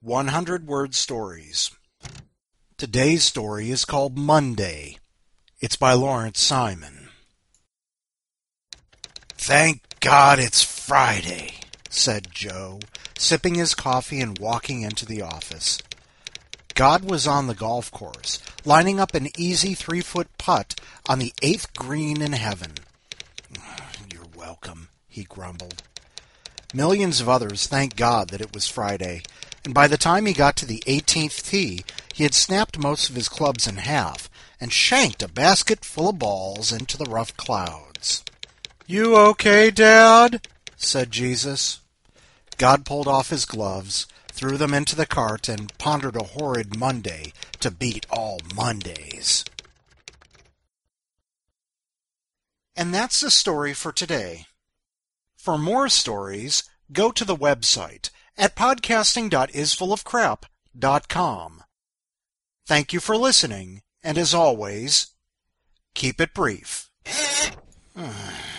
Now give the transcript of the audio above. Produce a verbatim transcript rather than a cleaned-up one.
hundred word stories. Today's story is called Monday. It's by Lawrence Simon. "Thank God it's Friday," said Joe, sipping his coffee and walking into the office. God was on the golf course, lining up an easy three-foot putt on the eighth green in heaven. "You're welcome," he grumbled. Millions of others thanked God that it was Friday, and by the time he got to the eighteenth tee, he had snapped most of his clubs in half and shanked a basket full of balls into the rough clouds. "You okay, Dad?" said Jesus. God pulled off his gloves, threw them into the cart, and pondered a horrid Monday to beat all Mondays. And that's the story for today. For more stories, go to the website at podcasting dot isfullofcrap dot com. Thank you for listening, and as always, keep it brief.